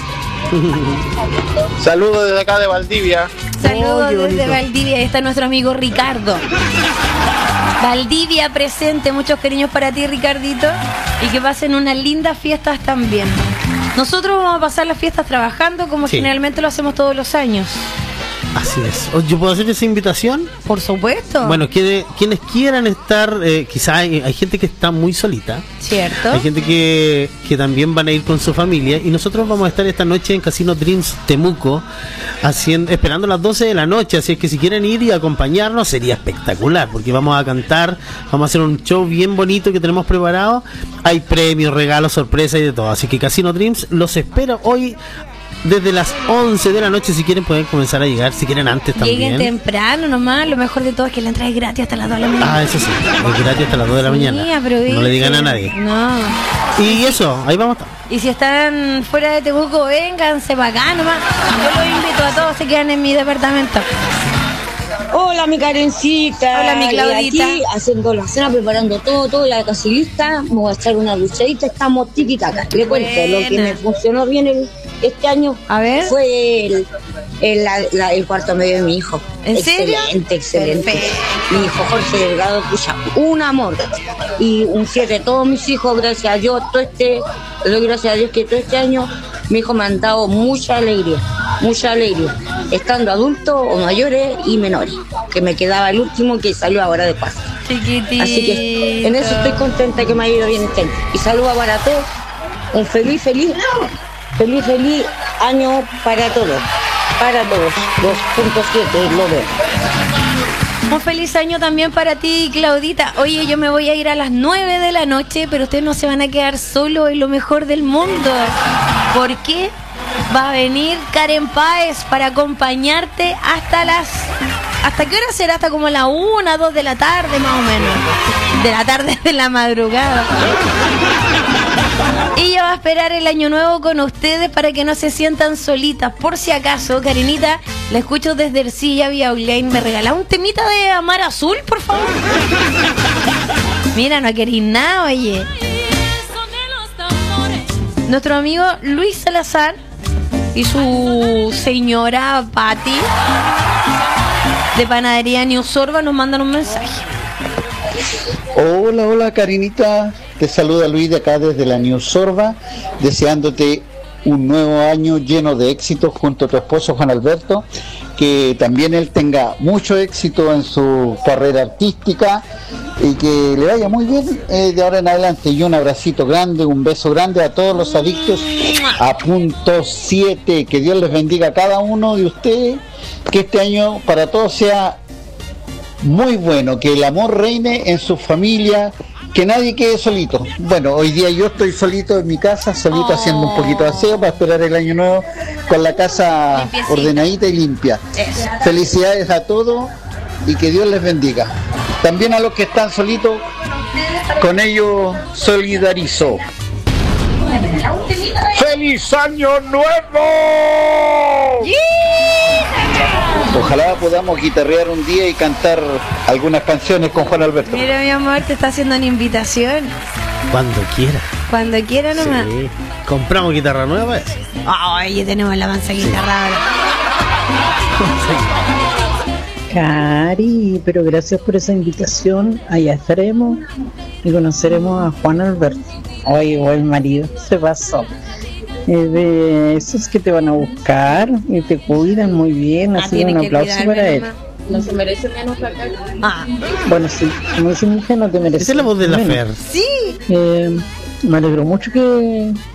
Saludos desde acá de Valdivia. Saludos qué desde bonito. Valdivia. Ahí está nuestro amigo Ricardo. Valdivia presente. Muchos cariños para ti, Ricardito. Y que pasen unas lindas fiestas también. Nosotros vamos a pasar las fiestas trabajando como Sí. generalmente lo hacemos todos los años. Así es. ¿Yo puedo hacer esa invitación? Por supuesto. Bueno, quienes quieran estar, quizás hay gente que está muy solita. ¿Cierto? Hay gente que también van a ir con su familia. Y nosotros vamos a estar esta noche en Casino Dreams Temuco, esperando las 12 de la noche. Así es que si quieren ir y acompañarnos, sería espectacular. Porque vamos a cantar, vamos a hacer un show bien bonito que tenemos preparado. Hay premios, regalos, sorpresas y de todo. Así que Casino Dreams los espera hoy desde las 11 de la noche. Si quieren pueden comenzar a llegar, si quieren antes también. Lleguen temprano nomás. Lo mejor de todo es que la entrada es gratis hasta las 2 de la mañana. Ah, eso sí, es gratis hasta las 2 de la mañana. Sí, aprovechen. No le digan a nadie. No. Y eso, ahí vamos a estar. Y si están fuera de Temuco, vénganse para acá nomás. Yo los invito a todos, se quedan en mi departamento. Hola, mi Karencita. Hola, mi Claudita. Aquí haciendo la cena, preparando todo, ya casi lista. Me voy a echar una duchadita, estamos tiki-taka. Le cuento, lo que me funcionó bien este año fue el cuarto medio de mi hijo. ¿En serio? Excelente. Perfecto. Mi hijo Jorge Delgado, pucha, un amor. Y un 7, todos mis hijos, gracias a Dios, le doy gracias a Dios que todo este año mi hijo me han dado mucha alegría, estando adultos o mayores y menores, que me quedaba el último que salió ahora de paz. Chiquitito. Así que en eso estoy contenta que me ha ido bien este año. Y saludos para todos, un feliz año para todos, 2.7 lo veo. Un feliz año también para ti, Claudita. Oye, yo me voy a ir a las 9 de la noche, pero ustedes no se van a quedar solos en lo mejor del mundo. ¿Por qué? Va a venir Karen Páez para acompañarte ¿Hasta qué hora será? Hasta como la 1, 2 de la tarde más o menos. De la tarde, de la madrugada. Ella va a esperar el año nuevo con ustedes para que no se sientan solitas. Por si acaso, Karenita, la escucho desde Ercilla vía online. ¿Me regala un temita de Amar Azul, por favor? Mira, no querís nada, oye. Nuestro amigo Luis Salazar y su señora Patti de Panadería New Sorba nos mandan un mensaje. Hola Karinita, te saluda Luis de acá desde la New Sorba, deseándote un nuevo año lleno de éxitos junto a tu esposo Juan Alberto, que también él tenga mucho éxito en su carrera artística y que le vaya muy bien de ahora en adelante. Y un abracito grande, un beso grande a todos los adictos a punto 7, que Dios les bendiga a cada uno de ustedes, que este año para todos sea muy bueno, que el amor reine en su familia, que nadie quede solito. Bueno, hoy día yo estoy solito en mi casa, haciendo un poquito de aseo para esperar el año nuevo con la casa limpiecita, ordenadita y limpia. Eso. Felicidades a todos y que Dios les bendiga. También a los que están solitos, con ellos solidarizo. ¡Feliz año nuevo! Ojalá podamos guitarrear un día y cantar algunas canciones con Juan Alberto. Mira, mi amor, te está haciendo una invitación. Cuando quiera. Cuando quiera nomás. Sí. Compramos guitarra nueva. Ay, ya tenemos la mansa guitarra ahora. Cari, pero gracias por esa invitación. Allá estaremos y conoceremos a Juan Alberto. Oye, buen marido, se pasó. De esos que te van a buscar y te cuidan muy bien, así un aplauso para él. No se merece menos acá. Bueno, sí, como dice mi hija, no te mereces. Esa es la voz de la menos. Fer. Sí. Me alegro mucho que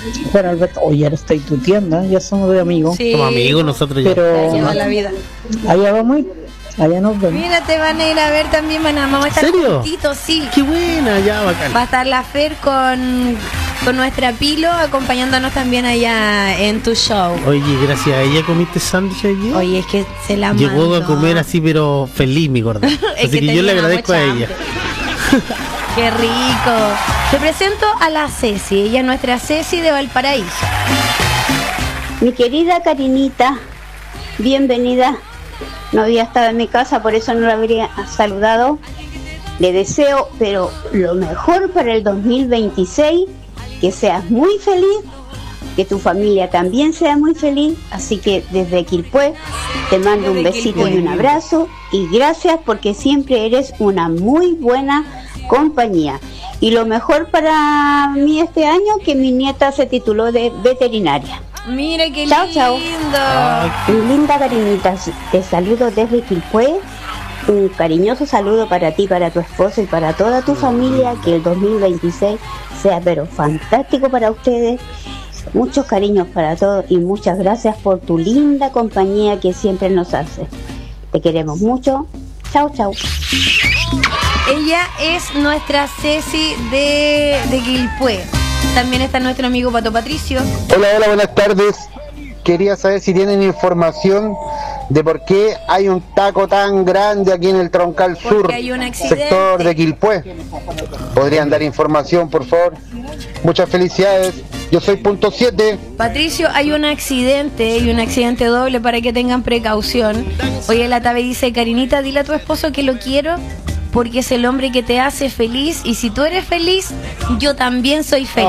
Juan Alberto, oye, ahora estoy tuteando, ya somos de amigos. Sí. Somos amigos nosotros ya. Pero Lleva la vida. allá vamos a ir, allá nos vemos. Mira, te van a ir a ver también, vamos a estar ¿Serio? juntitos, sí. Qué buena, ya, bacán. Va a estar la Fer con nuestra Pilo acompañándonos también allá en tu show. Oye, gracias a ella comiste sándwich ayer. Oye, es que se la Llegó mandó. a comer así, pero feliz, mi gorda. Es Así que yo tenía le agradezco a mucha ella. hambre. Qué rico. Te presento a la Ceci, ella es nuestra Ceci de Valparaíso. Mi querida Karinita, bienvenida. No había estado en mi casa, por eso no la habría saludado. Le deseo, pero lo mejor para el 2026, que seas muy feliz, que tu familia también sea muy feliz. Así que desde Quilpué te mando un besito y un abrazo. Y gracias porque siempre eres una muy buena compañía. Y lo mejor para mí este año, que mi nieta se tituló de veterinaria. Mira qué chao, lindo. Chao. Mi linda Karinita, te saludo desde Quilpué. Un cariñoso saludo para ti, para tu esposo y para toda tu familia. Que el 2026 sea pero fantástico para ustedes. Muchos cariños para todos y muchas gracias por tu linda compañía que siempre nos hace. Te queremos mucho. Chao, chao. Ella es nuestra Ceci de Quilpué. También está nuestro amigo Pato Patricio. Hola, hola, buenas tardes. Quería saber si tienen información de por qué hay un taco tan grande aquí en el Troncal Sur, hay un accidente. sector de Quilpué. ¿Podrían dar información, por favor? Muchas felicidades. Yo soy punto 7. Patricio, hay un accidente y un accidente doble para que tengan precaución. Oye, la Tabe dice, Karinita, dile a tu esposo que lo quiero porque es el hombre que te hace feliz y si tú eres feliz, yo también soy feliz.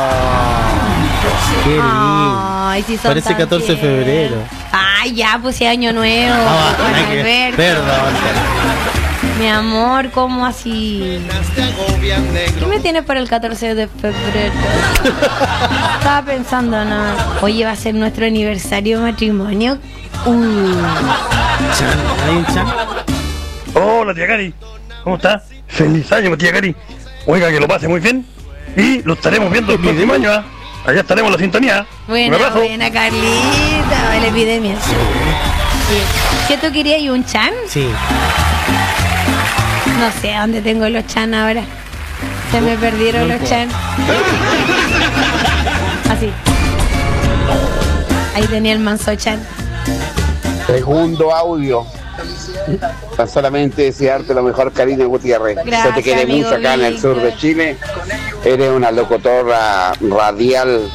Qué lindo. Ay, si son Parece tan 14 de tiernos. febrero. Ay, ya, pues si año nuevo. Juan Alberto. Perdón. Mi amor, ¿cómo así? ¿Qué me tienes para el 14 de febrero? Estaba pensando nada. Oye, va a ser nuestro aniversario de matrimonio. Chan, ¿hay un chan? Hola, tía Cari. ¿Cómo está? Feliz año, tía Cari. Oiga, que lo pase muy bien. Y lo estaremos viendo el próximo año. ¿Ah? Allá estaremos en la sintonía. Buena, Un abrazo. buena, Carlita. La epidemia. Sí. ¿Qué tú querías? ¿Y un chan? Sí. No sé a dónde tengo los chan ahora. Se me perdieron los chan. Así. Ahí tenía el manso chan. Segundo audio. Tan solamente desearte lo mejor, Karina Gutiérrez. Gracias, Se te quiere amigo mucho acá en el sur de Chile. Eres una locutora radial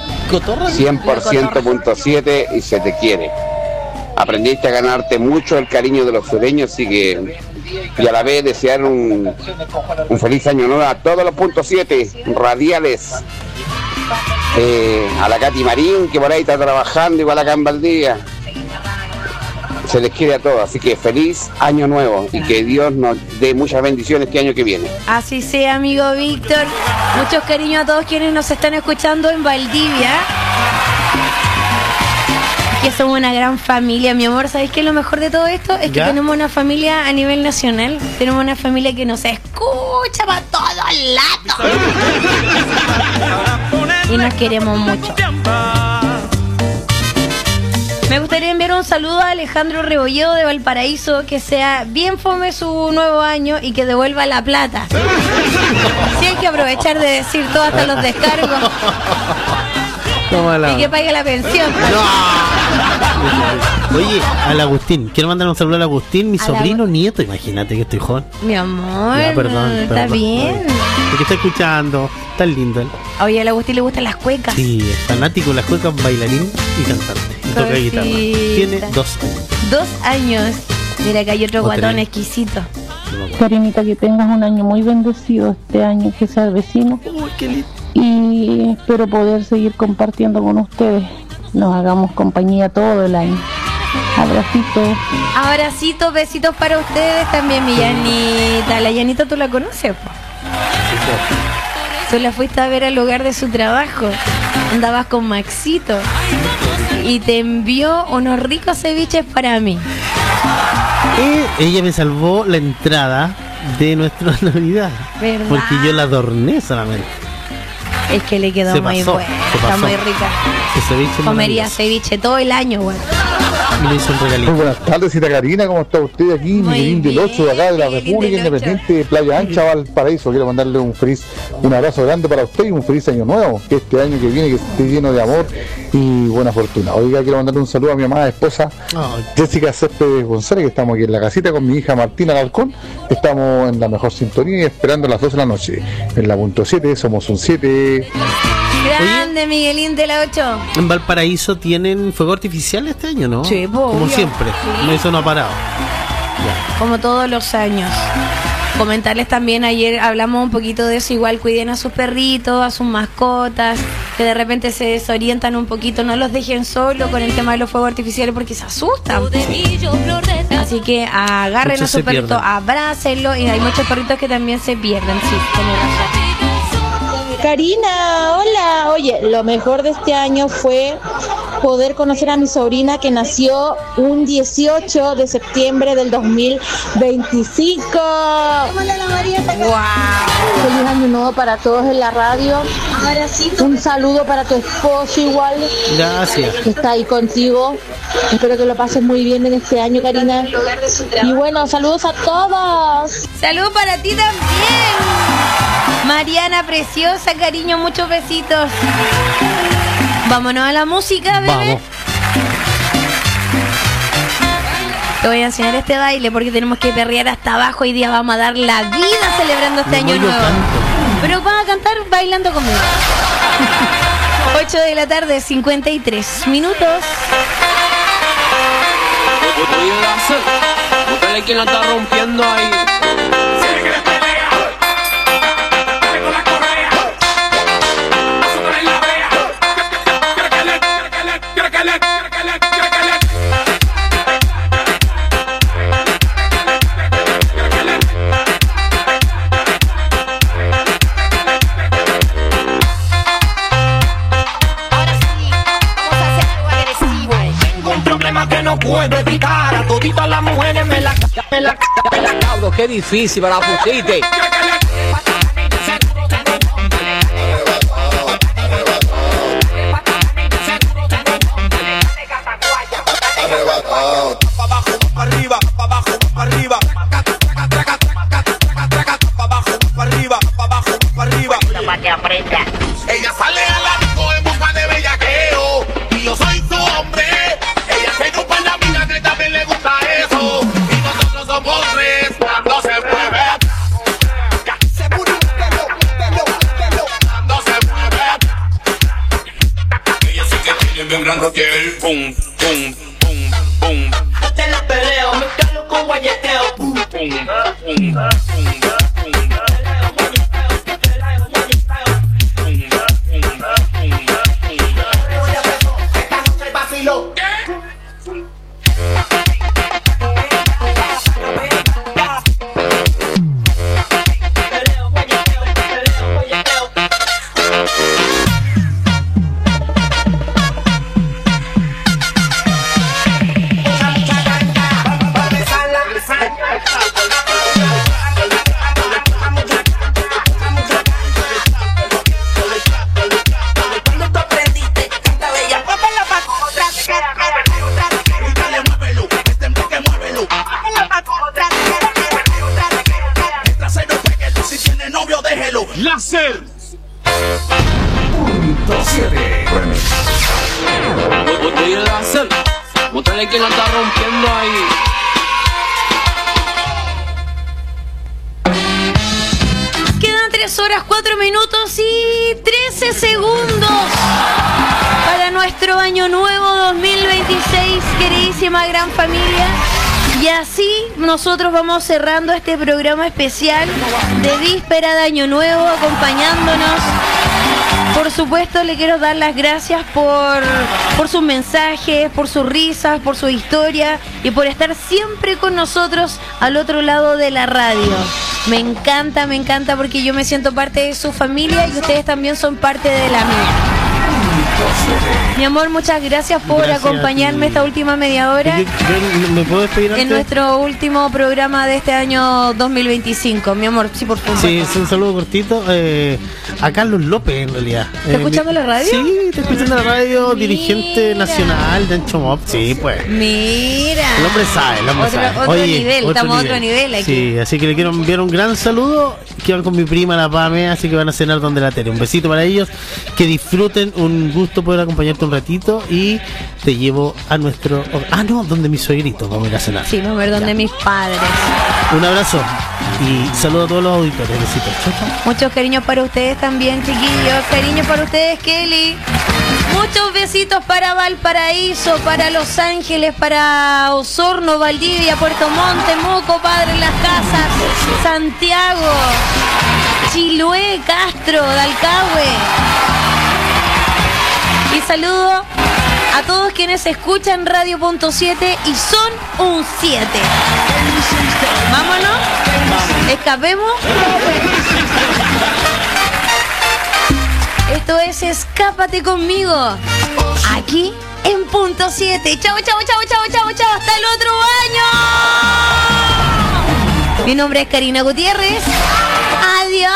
100%.7 y se te quiere. Aprendiste a ganarte mucho el cariño de los sureños, así que y a la vez desear un feliz año nuevo a todos los .7 radiales. A la Katy Marín, que por ahí está trabajando igual acá en Valdivia. Se les quiere a todos, así que feliz año nuevo y que Dios nos dé muchas bendiciones este año que viene. Así sea, amigo Víctor. Muchos cariños a todos quienes nos están escuchando en Valdivia. Que somos una gran familia, mi amor. ¿Sabes qué es lo mejor de todo esto? Es que ¿Ya? tenemos una familia a nivel nacional. Tenemos una familia que nos escucha para todos lados. Y nos queremos mucho. Me gustaría enviar un saludo a Alejandro Rebolledo de Valparaíso, que sea bien fome su nuevo año y que devuelva la plata. Sí, hay que aprovechar de decir todo hasta los descargos Tómala. y que pague la pensión. Oye, al Agustín, quiero mandar un saludo al Agustín, mi Al sobrino nieto, imagínate que estoy joven. Mi amor, Ya, perdón, está perdón. bien. El que está escuchando, tan lindo él. Oye, al Agustín le gustan las cuecas. Sí, es fanático de las cuecas, bailarín y cantante. Y toca guitarra. Tiene 2 años. 2 años. Mira que hay otro O guatón 3. exquisito. Karinita, que tengas un año muy bendecido este año, que sea vecino. Y espero poder seguir compartiendo con ustedes. Nos hagamos compañía todo el año. Abracitos. Abracitos, besitos para ustedes también, mi Yanita. La Yanita, ¿tú la conoces? Po? Tú la fuiste a ver al lugar de su trabajo. Andabas con Maxito. Y te envió unos ricos ceviches para mí. Ella me salvó la entrada de nuestra Navidad. ¿Verdad? Porque yo la adorné solamente. Es que le quedó muy buena, está muy rica. Comería ceviche todo el año, güey. Le hizo un regalito. Muy buenas tardes, Cita Karina, ¿cómo está usted aquí? Miguelín del 8 de acá de la República Independiente de Playa Ancha, Valparaíso. Quiero mandarle un abrazo grande para usted y un feliz año nuevo, que este año que viene que esté lleno de amor y buena fortuna. Oiga, quiero mandarle un saludo a mi amada esposa Jessica Céspedes González, que estamos aquí en la casita con mi hija Martina Galcón. Estamos en la mejor sintonía y esperando a las 12 de la noche. En la .7 somos un 7. Grande, Miguelín de la 8. En Valparaíso tienen fuego artificial este año, ¿no? Sí, como siempre. Sí. Eso no ha parado. Como todos los años. Comentarles también, ayer hablamos un poquito de eso, igual cuiden a sus perritos, a sus mascotas, que de repente se desorientan un poquito, no los dejen solos con el tema de los fuegos artificiales porque se asustan. Así que agarren muchos a su perrito, abrácenlo, y hay muchos perritos que también se pierden, sí, tiene razón. Karina, hola. Oye, lo mejor de este año fue poder conocer a mi sobrina que nació un 18 de septiembre del 2025. ¡Wow! Feliz año nuevo para todos en la radio. Un saludo para tu esposo igual. Gracias. Que está ahí contigo. Espero que lo pases muy bien en este año, Karina. Y bueno, saludos a todos. Saludos para ti también. Mariana preciosa, cariño, muchos besitos. Vámonos a la música, bebé. Vamos. Te voy a enseñar este baile porque tenemos que perrear hasta abajo. Hoy día vamos a dar la vida celebrando este año nuevo. Pero van a cantar bailando conmigo. 8 de la tarde, 53 minutos. Búscale quien la está rompiendo ahí. Que no puedo evitar a toditas las mujeres me la cabro, qué difícil para la pusiste. Ella sale a la disco en busca de bellaqueo y yo soy su hombre. Le gusta eso y nosotros somos tres cuando se mueve. Cuando se mueve. Ella sí que tiene bien gran roquel. Pum, pum, pum, pum. Te la peleo, me calo con guayeteo. Pum, pum, pum, pum. Láser. Búscale quien la está rompiendo ahí. Quedan 3 horas, 4 minutos y 13 segundos para nuestro año nuevo 2026, queridísima gran familia. Y así nosotros vamos cerrando este programa especial de víspera de Año Nuevo, acompañándonos. Por supuesto, le quiero dar las gracias por sus mensajes, por sus risas, por su historia y por estar siempre con nosotros al otro lado de la radio. Me encanta porque yo me siento parte de su familia y ustedes también son parte de la mía. Mi amor, muchas gracias por acompañarme esta última media hora. ¿Me puedo despedir antes? En nuestro último programa de este año 2025. Mi amor, sí, por favor. Sí, es un saludo cortito a Carlos López, en realidad. ¿Estás escuchando la radio? Sí, estoy escuchando la radio, dirigente nacional de Ancho Mop. Sí, pues. Mira. El hombre sabe, Otro nivel, estamos a otro nivel aquí. Sí, así que le quiero enviar un gran saludo. Que van con mi prima, la Pame, así que van a cenar donde la Tere. Un besito para ellos, que disfruten, un gusto poder acompañarte un ratito y te llevo a nuestro... donde mi suegrito, vamos a ir a cenar. Sí, vamos a ver donde mis padres. Un abrazo y saludo a todos los auditores. Besitos. Chau, chau. Muchos cariños para ustedes también, chiquillos. Cariños para ustedes, Kelly. Muchos besitos para Valparaíso, para Los Ángeles, para Osorno, Valdivia, Puerto Montt, Temuco, Padre Las Casas, Santiago, Chiloé, Castro, Dalcahue. Y saludo a todos quienes escuchan Radio.7 y son un 7. Vámonos. Escapemos. Esto es Escápate conmigo. Aquí en Punto 7. Chao, chao, chao, chao, chao, chao. Hasta el otro año. Mi nombre es Karina Gutiérrez. Adiós.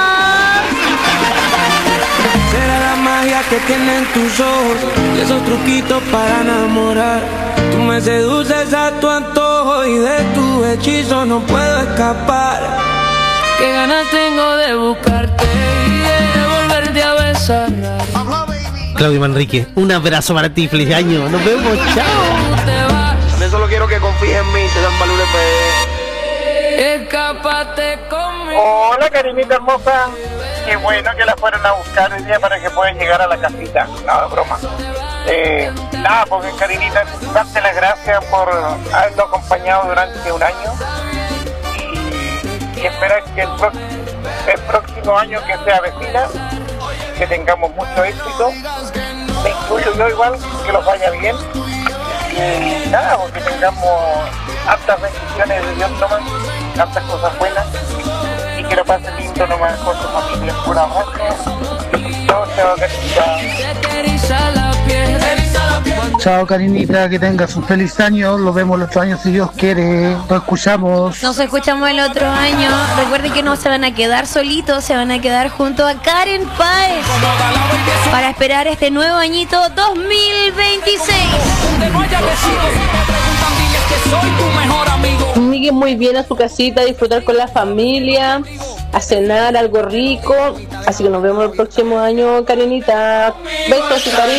Será la magia que tienen tus ojos y esos truquitos para enamorar. Tú me seduces a tu antojo y de tu hechizo no puedo escapar. Qué ganas tengo de buscarte y de volverte a besar. Claudio Manrique, un abrazo para ti, feliz año. Nos vemos, chao. Solo quiero que confíes en mí, te dan valores. Escápate conmigo. Hola, Karinita hermosa. Qué bueno que la fueron a buscar hoy día para que puedan llegar a la casita. No, broma. Nada, porque Karinita, darte las gracias por habernos acompañado durante un año. Y esperar que el próximo año que sea vecina, que tengamos mucho éxito. Me incluyo yo igual, que los vaya bien. Y nada, porque tengamos hartas bendiciones de Dios nomás, hartas cosas buenas. Y que lo pasen lindo nomás con su familia. Un abrazo. Chao, chao, Chao, Karinita, que tengas un feliz año. Los vemos el otro año si Dios quiere. Nos escuchamos. Nos escuchamos el otro año. Recuerden que no se van a quedar solitos, se van a quedar junto a Karen Páez para esperar este nuevo añito 2026. Llegue muy bien a su casita, a disfrutar con la familia, a cenar algo rico. Así que nos vemos el próximo año, Karinita. Besos y cariño.